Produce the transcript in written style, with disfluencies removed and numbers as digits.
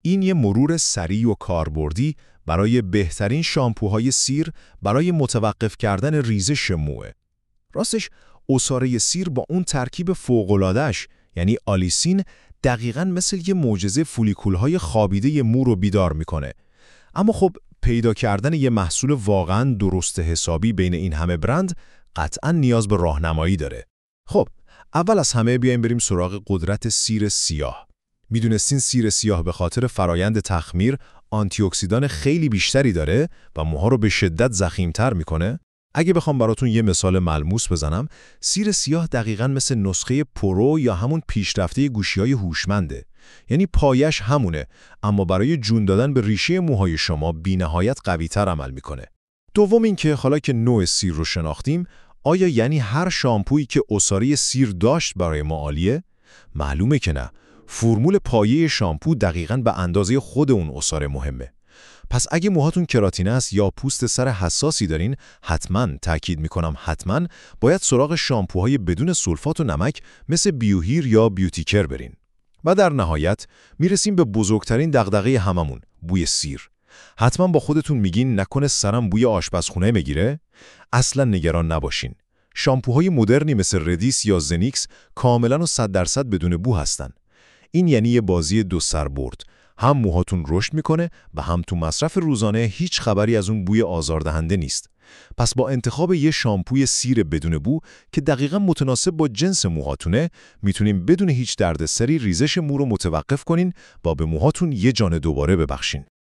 این یه مرور سریع و کاربردی برای بهترین شامپوهای سیر برای متوقف کردن ریزش موه. راستش عصاره سیر با اون ترکیب فوق‌العاده‌اش یعنی آلیسین دقیقاً مثل یه معجزه فولیکول‌های خوابیده مو رو بیدار میکنه. اما خب پیدا کردن یه محصول واقعاً درست حسابی بین این همه برند قطعاً نیاز به راهنمایی داره. خب اول از همه بیایم بریم سراغ قدرت سیر سیاه. میدونستین سیر سیاه به خاطر فرایند تخمیر آنتی اکسیدان خیلی بیشتری داره و موها رو به شدت ضخیم‌تر میکنه؟ اگه بخوام براتون یه مثال ملموس بزنم، سیر سیاه دقیقاً مثل نسخه پرو یا همون پیشرفته گوشی‌های هوشمنده. یعنی پایش همونه، اما برای جون دادن به ریشه موهای شما بی‌نهایت قوی‌تر عمل میکنه. دوم اینکه حالا که نوع سیر رو شناختیم، آیا یعنی هر شامپویی که عصاره سیر داشت برای ما عالیه؟ معلومه که نه. فرمول پایه شامپو دقیقاً به اندازه خود اون عصاره مهمه. پس اگه موهاتون کراتینه است یا پوست سر حساسی دارین، حتماً تأکید میکنم حتماً باید سراغ شامپوهای بدون سولفات و نمک مثل بیوهیر یا بیوتیکر برین. و در نهایت میرسیم به بزرگترین دغدغه هممون، بوی سیر. حتما با خودتون میگین نکنه سرم بوی آشپزخونه میگیره؟ اصلا نگران نباشین. شامپوهای مدرنی مثل ردیس یا زنیکس کاملا و 100% بدون بو هستن. این یعنی یه بازی دو سر برد. هم موهاتون رشد میکنه و هم تو مصرف روزانه هیچ خبری از اون بوی آزاردهنده نیست. پس با انتخاب یه شامپوی سیر بدون بو که دقیقاً متناسب با جنس موهاتونه، میتونیم بدون هیچ دردسری ریزش مو رو متوقف کنین و به موهاتون یه جان دوباره ببخشین.